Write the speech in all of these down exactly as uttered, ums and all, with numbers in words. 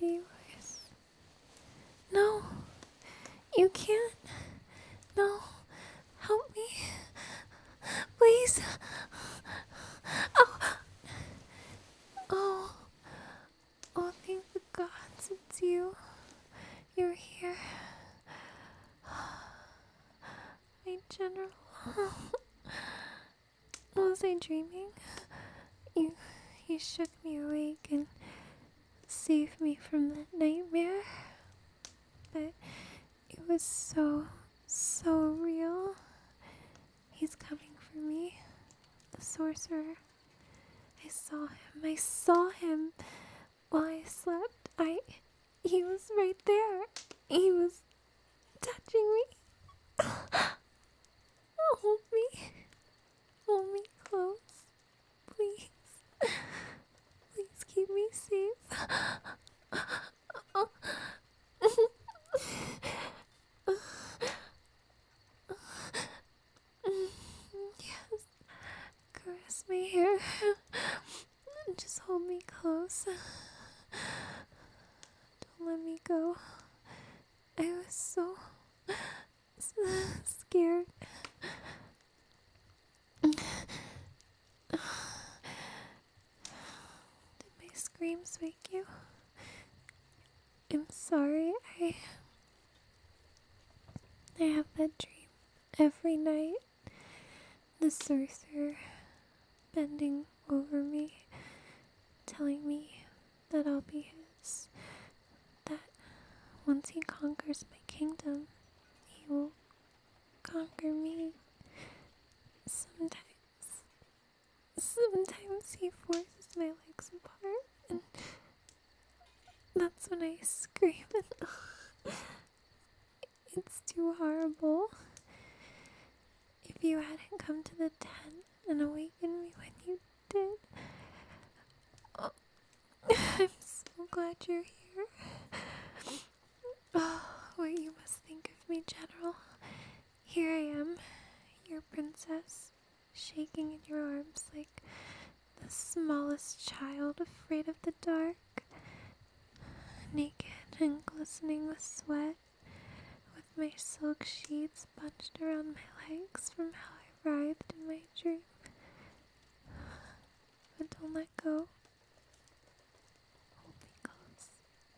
be worse. No, you can't. No, help me. Please. Oh, oh, oh, thank the gods it's you. You're here. My general. Was I dreaming? You, you shook me awake and saved me from that nightmare. But it was so, so real. He's coming for me. The sorcerer. I saw him. I saw him while I slept. I, he was right there. He was touching me. Hold me. Hold me close. Please. Please keep me safe. Yes. Caress my hair. Just hold me close. Don't let me go. I was so, so scared. Did my screams wake you? I'm sorry. I I have that dream every night. The sorcerer bending over me, telling me that I'll be his. That once he conquers my kingdom, he will conquer me. Sometimes, sometimes he forces my legs apart, and that's when I scream and it's too horrible. If you hadn't come to the tent and awakened me when you did, oh, I'm so glad you're here. Oh, what you must think of me, General. Here I am, your princess, shaking in your arms like the smallest child afraid of the dark, naked and glistening with sweat, with my silk sheets bunched around my legs from how I writhed in my dream. But don't let go. Hold me close.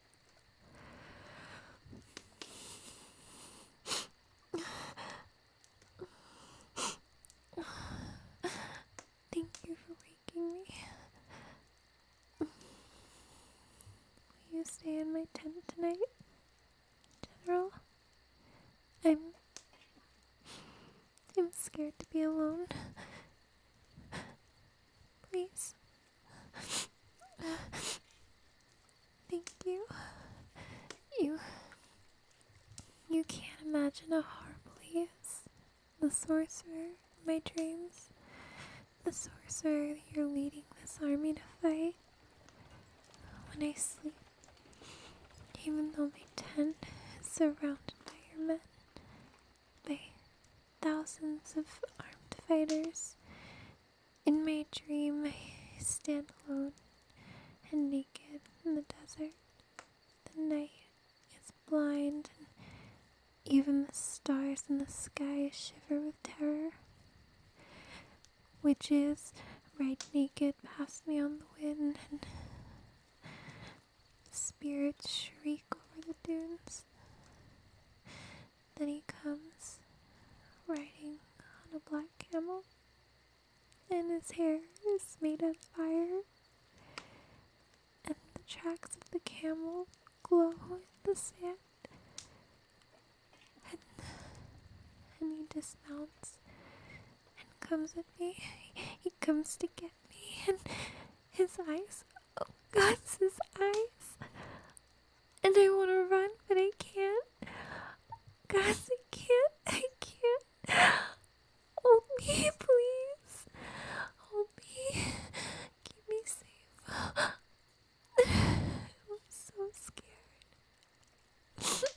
Thank you for waking me. Will you stay in my tent tonight, General? I'm... I'm scared to be alone. Please. Thank you. You... You can't imagine how horrible he is. The sorcerer in my dreams. The sorcerer you're leading this army to fight. When I sleep, even though my tent is surrounded by your men, by thousands of armed fighters, in my dream I stand alone and naked in the desert. The night is blind, and even the stars in the sky shiver with terror. Witches ride naked past me on the wind, and spirits shriek over the dunes. Then he comes, riding on a black camel, and his hair is made of fire, and the tracks of the camel glow in the sand. And, and he dismounts and comes at me. He comes to get me, and his eyes, oh God, his eyes. And I want to run, but I can't. God, I can't. I can't. Hold me, please. Hold me. Keep me safe. I'm so scared.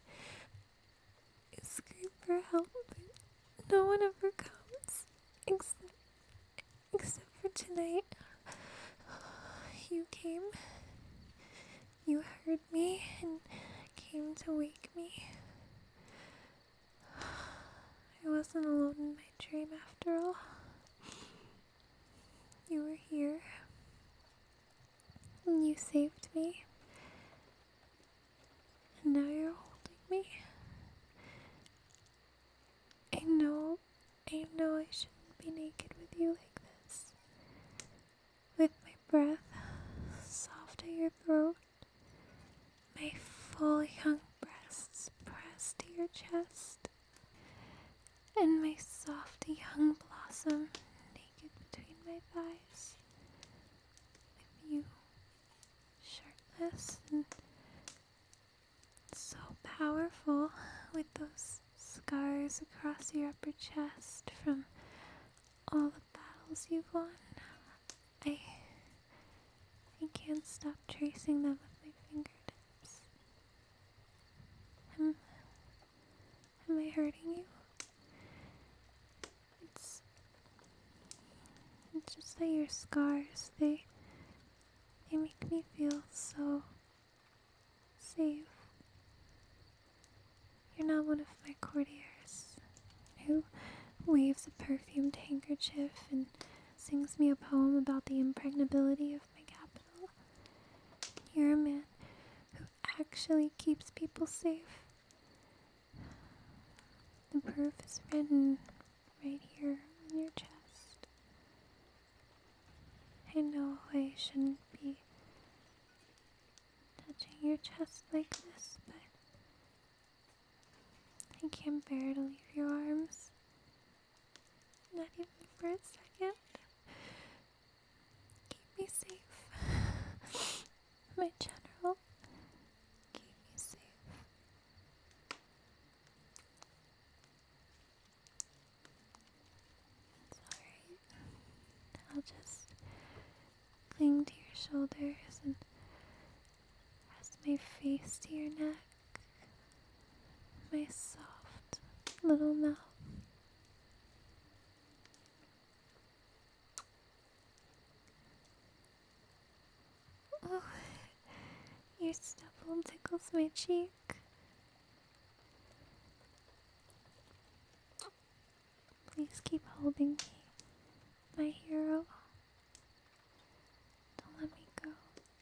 I scream for help, but no one ever comes. Except, except for tonight. You came. You heard to wake me. I wasn't alone in my dream after all. You were here. And you saved me. And now you're holding me. I know, I know I shouldn't be naked with you like this. With my breath soft at your throat, my full young breasts pressed to your chest, and my soft young blossom naked between my thighs, with you shirtless and so powerful, with those scars across your upper chest from all the battles you've won. I I can't stop tracing them with my fingertips. Am, am I hurting you? It's, it's just that your scars, they, they make me feel so safe. You're not one of my courtiers who waves a perfumed handkerchief and sings me a poem about the impregnability of my capital. You're a man who actually keeps people safe. The proof is written right here on your chest. I know I shouldn't be touching your chest like this, but I can't bear to leave your arms. Not even for a second. Keep me safe. My general. Keep me safe. It's alright. I'll just cling to your shoulders and rest my face to your neck. My soft little mouth. Oh, your stipple tickles my cheek. Please keep holding me, my hero. Don't let me go.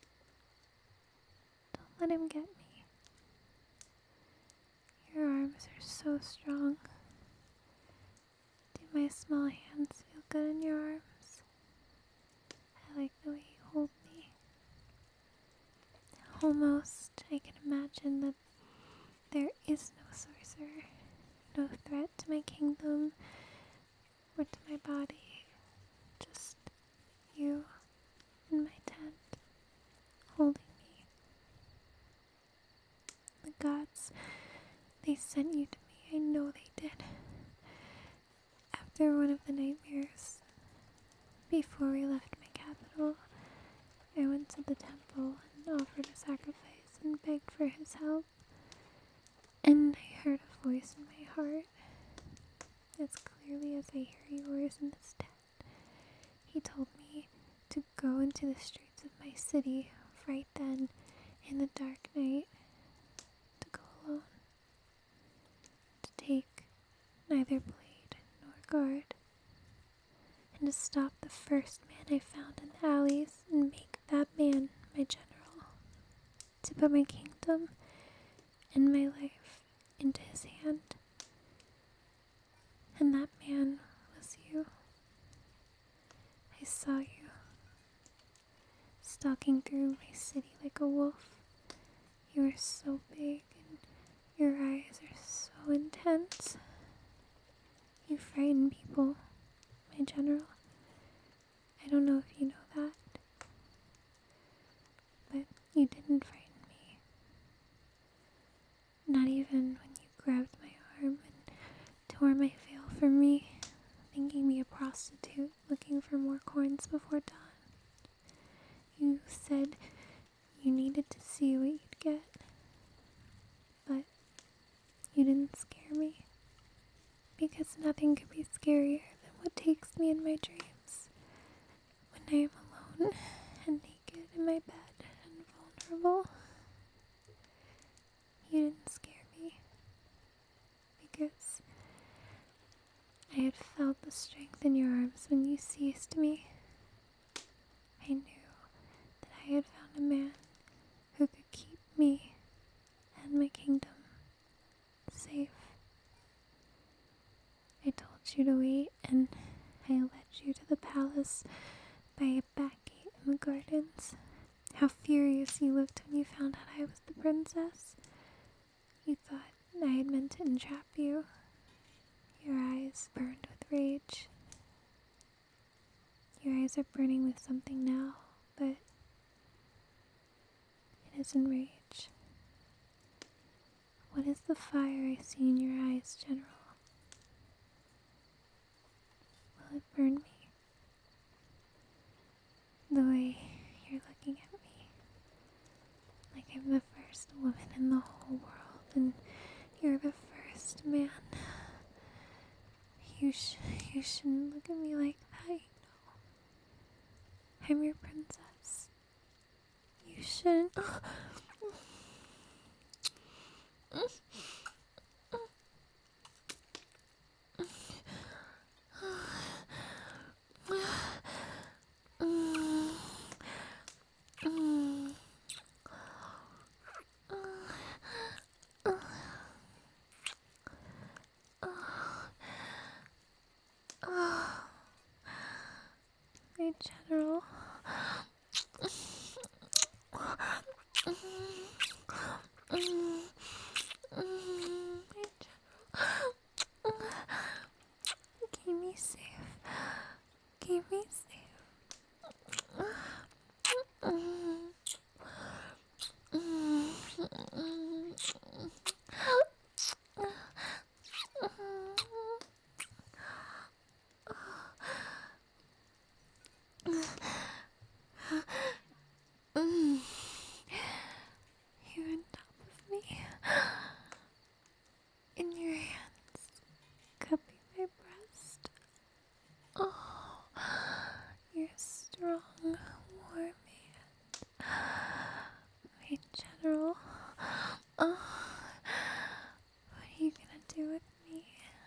Don't let him get me. Your arms are so strong. Do my small hands feel good in your arms? I like the way you hold me. Almost, I can imagine that there is no sorcerer, no threat to my kingdom or to my body. Just you in my tent, holding me. The gods, they sent you to me. I know they did. After one of the nightmares, before we left my capital, I went to the temple and offered a sacrifice and begged for his help. And I heard a voice in my heart, as clearly as I hear yours in this tent. He told me to go into the streets of my city right then, in the dark night, to go alone, to take neither blade nor guard, and to stop the first man I found in the alleys and make that man my general, to put my kingdom and my life into his hand. And that man was you. I saw you, stalking through my city like a wolf. You are so big and your eyes are so intense. You frighten people, my general. I don't know if you know that, but you didn't frighten me. Not even when you grabbed my arm and tore my veil from me, thinking me a prostitute looking for more coins before dawn. You said you needed to see what you'd get, but you didn't scare me, because nothing could be scarier than what takes me in my dreams when I am alone and naked in my bed and vulnerable. You didn't scare I had felt the strength in your arms when you seized me. I knew that I had found a man who could keep me and my kingdom safe. I told you to wait, and I led you to the palace by a back gate in the gardens. How furious you looked when you found out I was the princess. You thought I had meant to entrap you. Your eyes burned with rage. Your eyes are burning with something now, but it isn't rage. What is the fire I see in your eyes, General? Will it burn me? The way you're looking at me. Like I'm the first woman in the whole world, and you're the first man. You, sh- you shouldn't look at me like that, you know. I'm your princess. You shouldn't. My general. Keep me safe. Keep me safe. You're on top of me. In your hands, cupping my breast. Oh, you're a strong, warm hand. My general. Oh, what are you gonna do with me?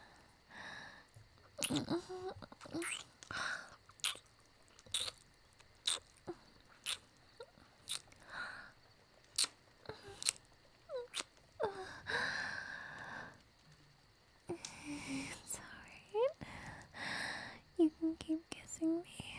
It's alright. You can keep kissing me.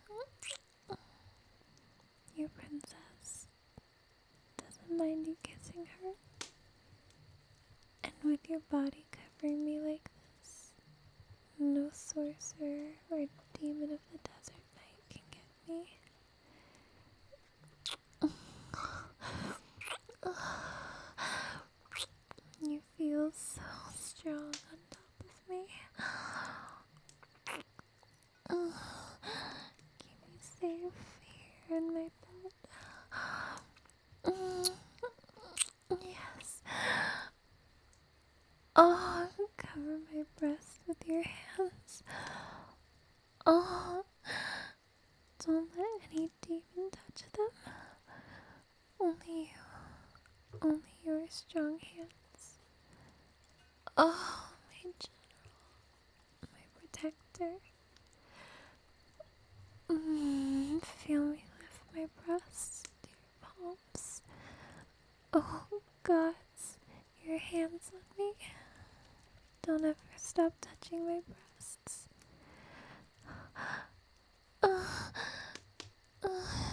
Your princess doesn't mind you kissing her. And with your body covering me like this, no sorcerer or demon of the desert night can get me. You feel so strong on top of me. Keep me safe here in my bed. Yes. Oh, cover my breast with your hands. Oh, don't let any demon touch them. Only you. Only your strong hands. Oh, my general. My protector. Mm, feel me lift my breasts to your palms. Oh, gods, your hands on me. Don't ever stop touching my breasts. Uh, uh,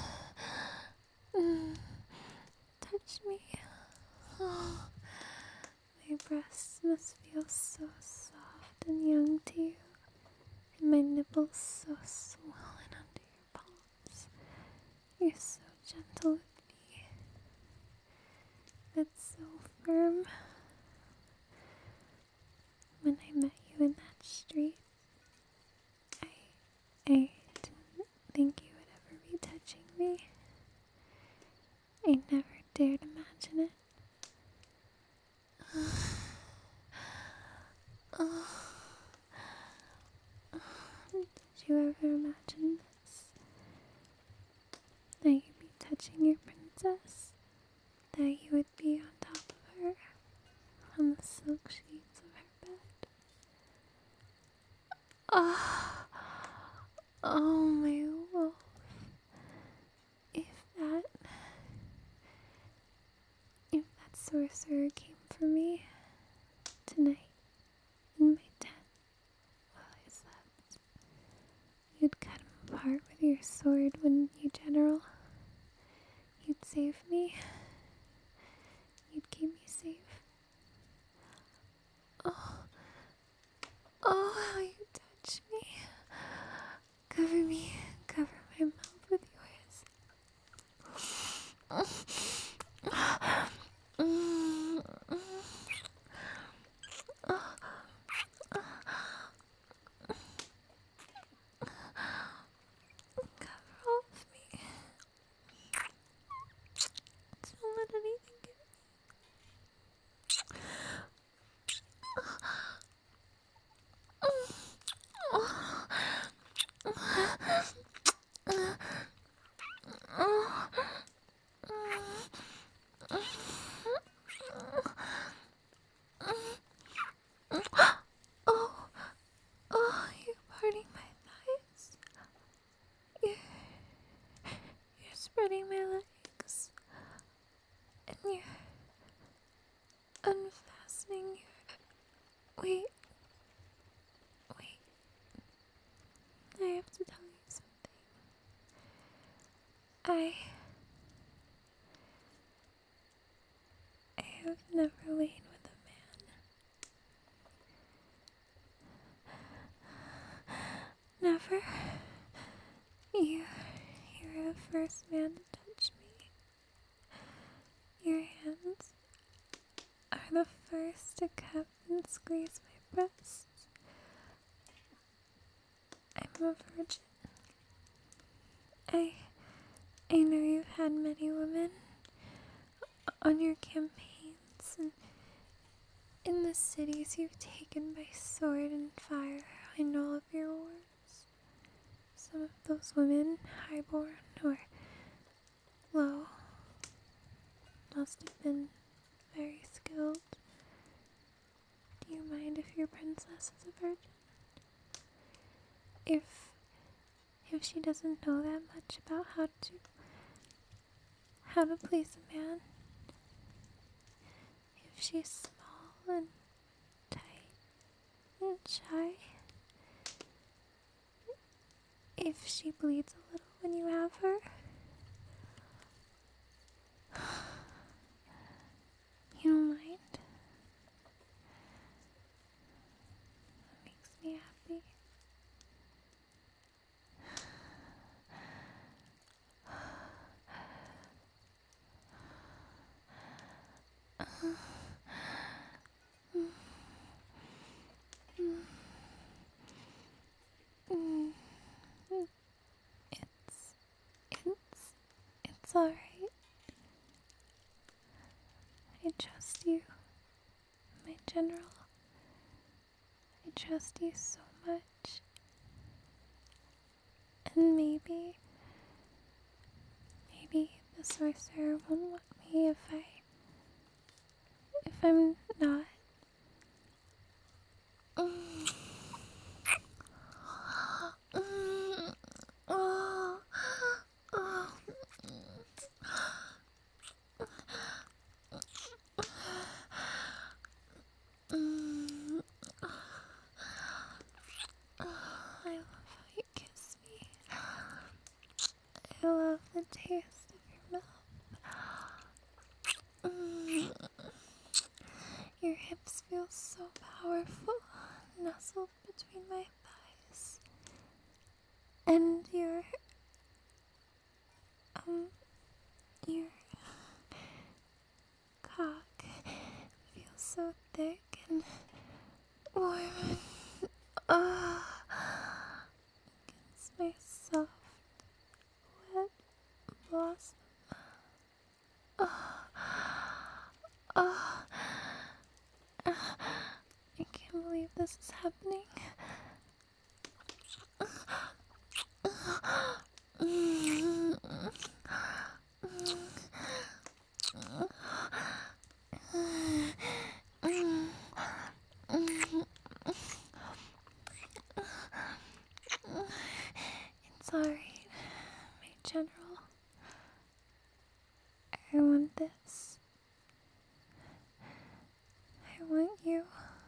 mm, touch me. Oh, my breasts must feel so soft and young to you, and my nipples so swollen under your palms. You're so gentle with me, but so firm. When I met you in that street, I, I didn't think you would ever be touching me. I never dared imagine it. Oh, did you ever imagine this? That you'd be touching your princess? That you would be on top of her, on the silk sheets of her bed? Ah, oh my wolf. If that, if that sorcerer came for me tonight in my tent while I slept, you'd cut him apart with your sword, wouldn't you, General? You'd save me. You'd keep me safe. Oh, oh, how you touch me. Cover me, cover my mouth with yours. Mm, mm. Cover all of me. Don't let anything get Oh, oh, you're parting my thighs. You're, you're spreading my legs. And you're unfastening your... Wait, wait. I have to tell you something. I... I have never lain with a man. Never. You... You're the first man to touch me. Your hands are the first to cup and squeeze my breasts. I'm a virgin. I... I know you've had many women on your campaigns and in the cities you've taken by sword and fire. I know of your wars. Some of those women, highborn or low, must have been very skilled. Do you mind if your princess is a virgin? If if she doesn't know that much about how to how to please a man, if she's small and tight and shy, if she bleeds a little when you have her, you don't mind? That makes me happy. Mm, It's, it's, it's alright. I trust you, my general. I trust you so much. And maybe, maybe the sorcerer won't want me if I, if I'm not. Mm. Mm. Oh. Oh. Mm. I love how you kiss me. I love the taste of your mouth. Mm. Your hips feel so powerful, nestled between my thighs. And your, um, your cock feels so thick and warm and, ah, against my soft, wet blossom. Ah, ah, I can't believe this is happening. Mm. It's alright, my general. I want this. I want you.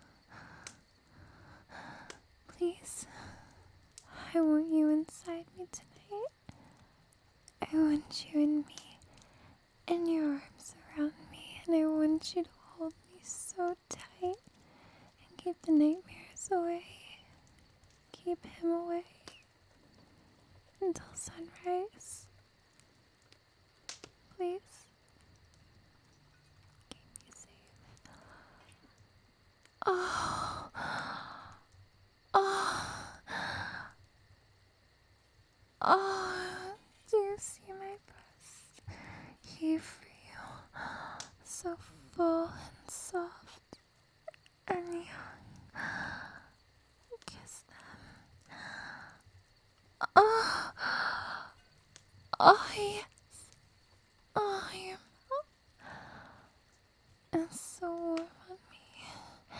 Please. I want you inside me tonight. I want you in me, and your arms around me, and I want you to hold me so tight and keep the nightmares away. Keep him away until sunrise. Please. Keep me safe. Oh. Oh. Oh. Do you see my breast? Here for you. So full and soft and young. Kiss them. Oh. Oh, yes. Oh, your mouth is so warm on me.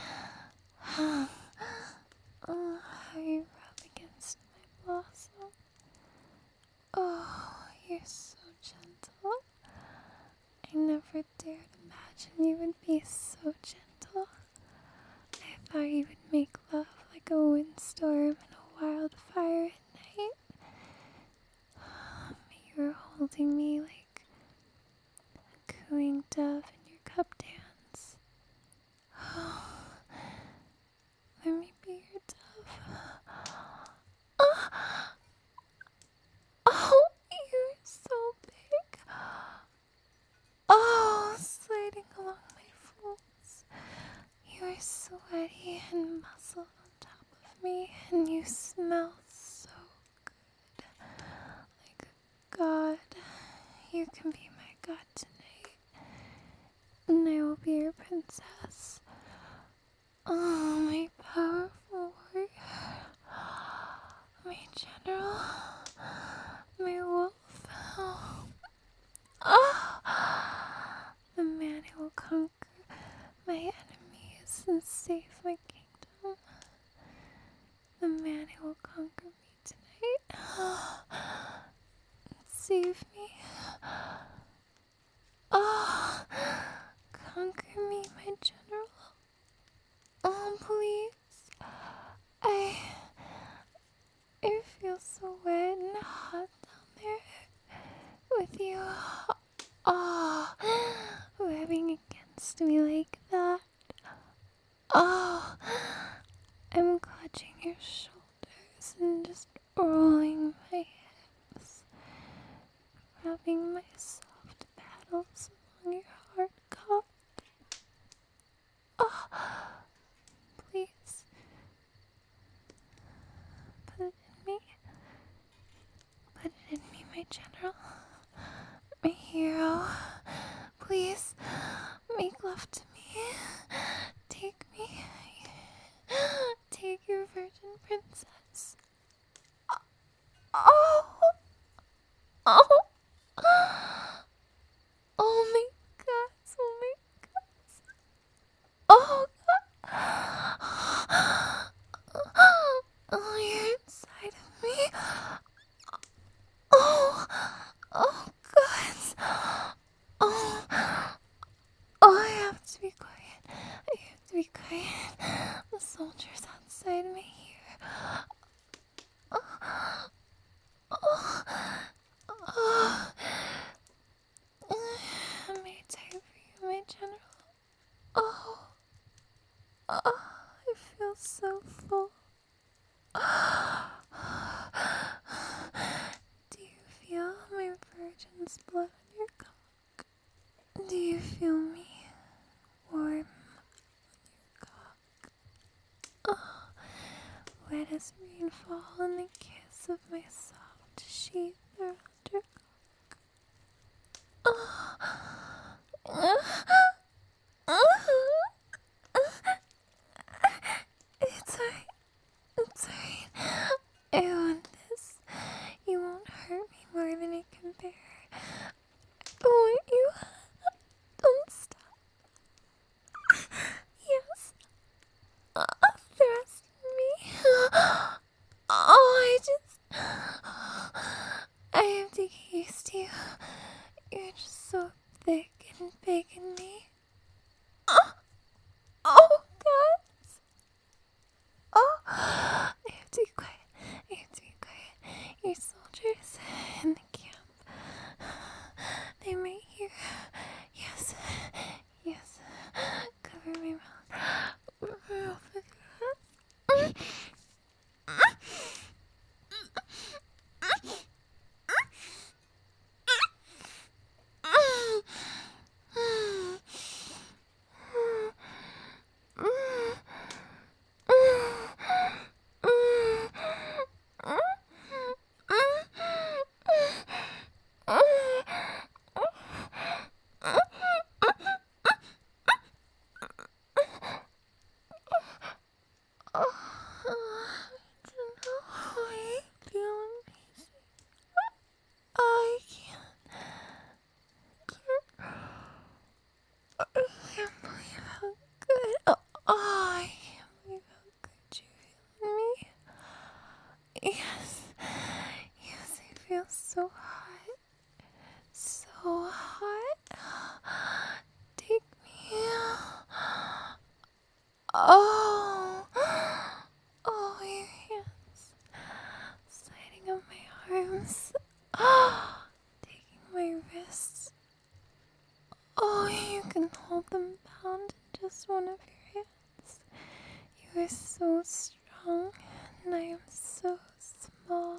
Oh, how you rub against my blossom. Oh, you're so gentle. I never dared imagine you would be so gentle. I thought you would make love like a windstorm and a wildfire at night. But you were holding me like a cooing dove in your cup dance. Oh, let me be your dove. Oh, oh, you're so big. Oh, sliding along my folds. You are sweaty and muscled on top of me, and you smell so good. Like a god. You can be my god tonight, and I will be your princess. Oh, my powerful warrior. My general. My wolf. Oh. Oh. The man who will conquer my enemies and save my kingdom. The man who will conquer me tonight. Save me. Oh, conquer me, my general. Oh, please. I, I feel so wet and hot down there with you. Oh, rubbing against me like that. Oh, I'm clutching your shoulders and just rolling my hips, rubbing my soft paddles along your hard cock. Oh, please, put it in me. Put it in me, my general, my hero. Please, make love to me. Take me. Take your virgin princess. Oh! Oh! Oh my god! Oh my god! Oh god! Oh, you're inside of me. Oh! Oh god! Oh! Oh, I have to be quiet. I have to be quiet. The soldiers outside me here. Oh, oh, oh. Am I tired for you, my general? Oh, oh, I feel so full. Do you feel my virgin's blood on your cock? Do you feel me warm on your cock? Oh, wet as rainfall in the kiss of my soft sheath around your cock. Oh. It's alright. It's alright. I want this. You won't hurt me more than I can bear. I want you. Don't stop. Yes. Uh, thrust me. Oh, I just... just one of your hands. You are so strong, and I am so small.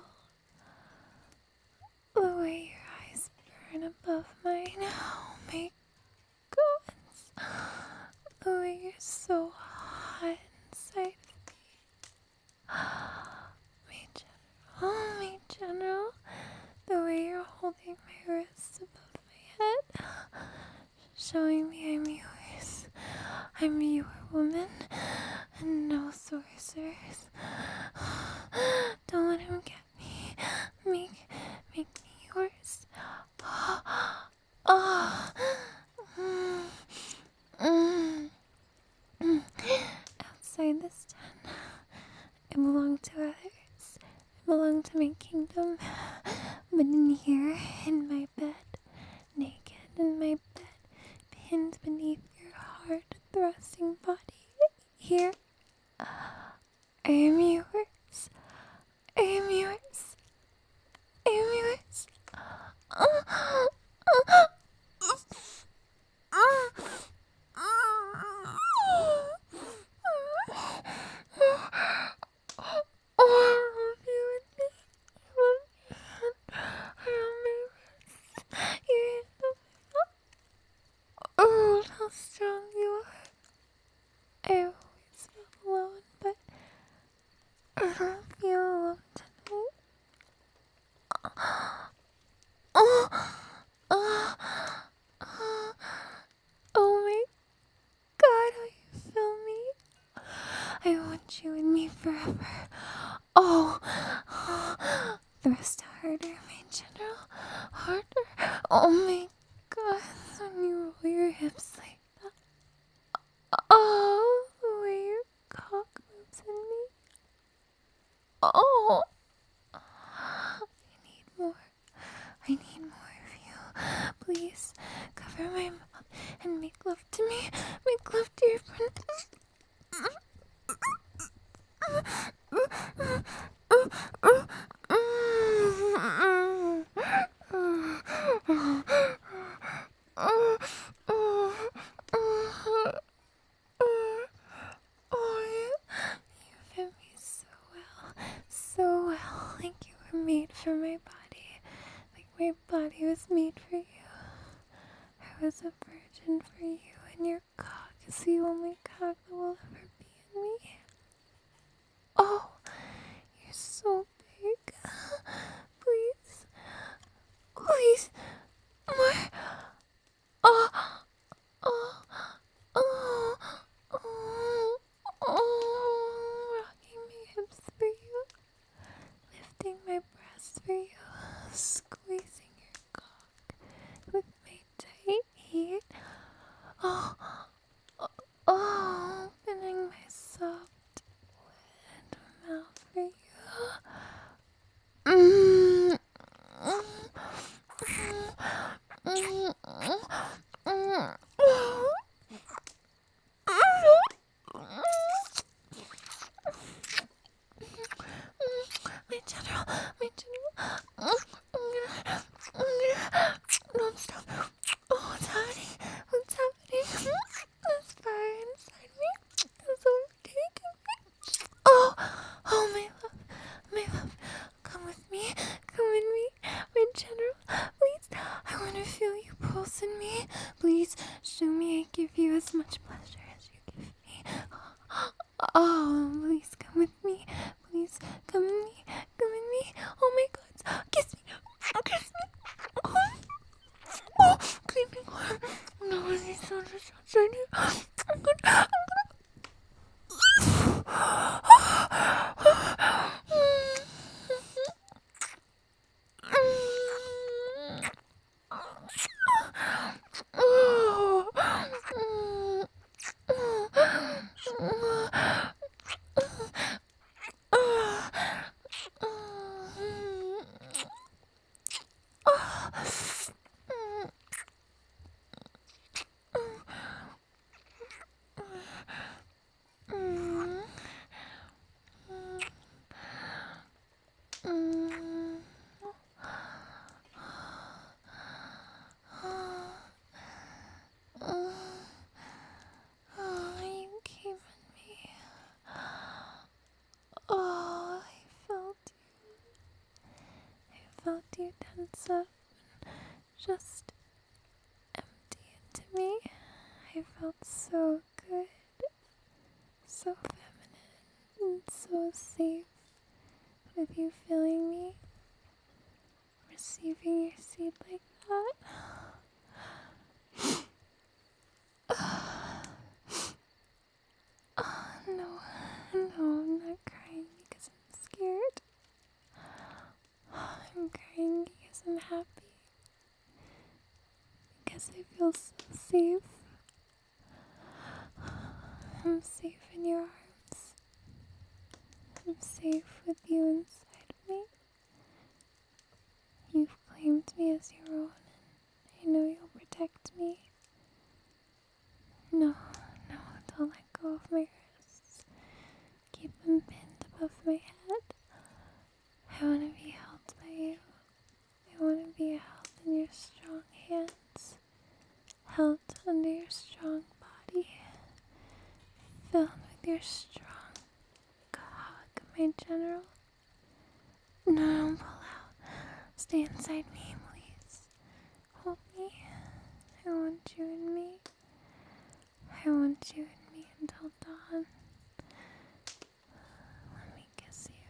The way your eyes burn above mine, oh my god. The way you're so hot inside of me. My general, oh my general. The way you're holding my wrists above my head, showing me I'm yours. I'm your woman, and no sorcerers. Don't let him get me. Make, make me yours. Oh. Mm. Mm. Mm. Outside this den, I belong to others. I belong to my kingdom. But in here, in my bed, naked in my bed, pinned beneath your hard-thrusting body, here, I am yours. I am yours. I am yours. Oh, oh, how strong you are. I always felt alone, but I don't feel alone tonight. Oh, oh, oh, oh my god, how you feel me. I want you in me forever. Oh, thrust harder, my general. Harder. Oh my god, when you roll your hips like that. Oh, the way your cock moves in me. Oh, I need more. I need more of you. Please cover my mouth and make love to me. Make love to your friend. Fit me so well, so well, like you were made for my body, like my body was made for you. I was a virgin for you, and your cock is the only cock that will ever be in me. Oh, you're so big. Please, please, more. Oh, oh, oh, oh, oh, rocking my hips for you, lifting my breasts for you, squeezing your cock with my tight heat. Oh, oh, oh, opening my soft, wet mouth for you. Mm. Mm. Mm. Mm. My general, my general. I'm gonna, I'm gonna, don't stop. Oh, what's happening? What's happening? There's fire inside me. It's overtaking me. Oh, oh, my love, my love. Come with me, come with me, my general. Please, I want to feel you pulse in me. Please, show me I give you as much pleasure as you give me. Oh, please come with me. Please come with me. Come with me. Oh my god. Kiss me. Kiss me. Oh, oh creeping warm. No, this is so exciting. I'm gonna, I'm dense up and just empty into me. I felt so good, so feminine, and so safe with you feeling me, receiving your seed like that. Oh, no, no, I'm not crying because I'm scared. I'm crying because I'm happy. Because I feel so safe. I'm safe in your arms. I'm safe with you inside of me. You've claimed me as your own, and I know you'll protect me. No, no, don't let go of my wrists. Keep them pinned above my head. I want to be held by you. I want to be held in your strong hands, held under your strong body, filled with your strong hug, my general. No, don't pull out. Stay inside me, please. Hold me. I want you in me. I want you in me until dawn. Let me kiss you.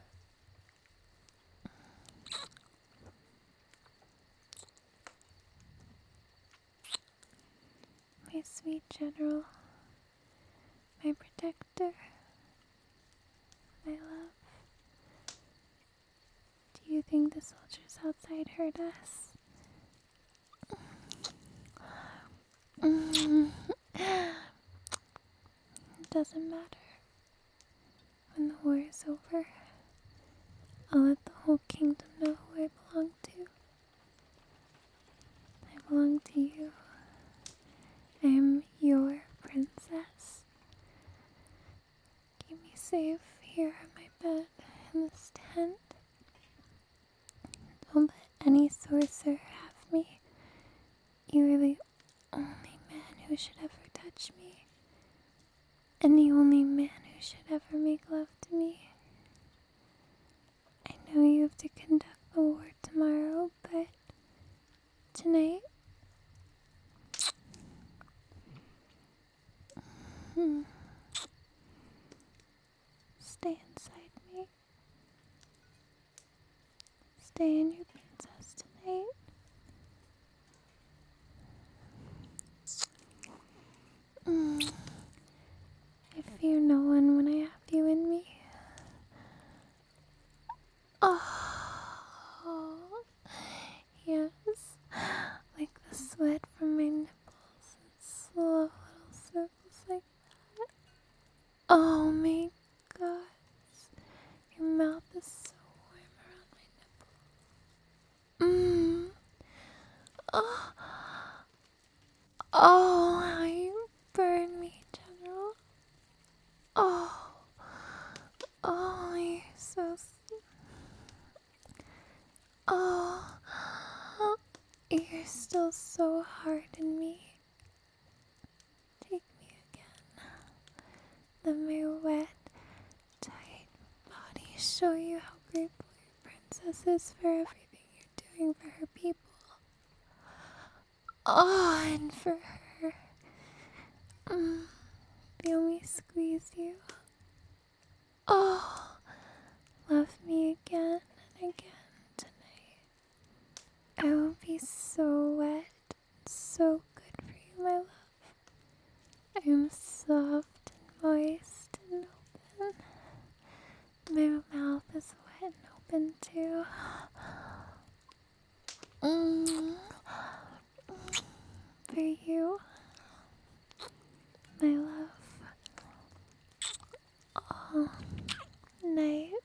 My sweet general, my protector, my love. Do you think the soldiers outside heard us? Mm. It doesn't matter. When the war is over, I'll let the whole kingdom know who I belong to. I belong to you. I am your princess. Keep me safe here on my bed in this tent. Don't let any sorcerer have me. You are the only man who should ever touch me, and the only man who should ever make love to me. I know you have to conduct the war tomorrow, but tonight, hmm, stay inside me. Stay in your princess tonight. Mm. I fear no one when I have you in me. Oh, yes, like the sweat from my nipples in slow little circles like that. Oh my gosh, your mouth is so warm around my nipple. Mmm. Oh, oh, how you burn me, General. Oh, oh, you're so sweet. Oh, you're still so hard in me. Take me again. Let my wet, tight body show you how grateful your princess is for everything you're doing for her people. Oh, and for her. Mm, feel me squeeze you. Oh, love me again and again tonight. I will be so wet and so good for you, my love. I am soft and moist and open. My mouth is wet and open too. Mm. For you, my love. Oh, night.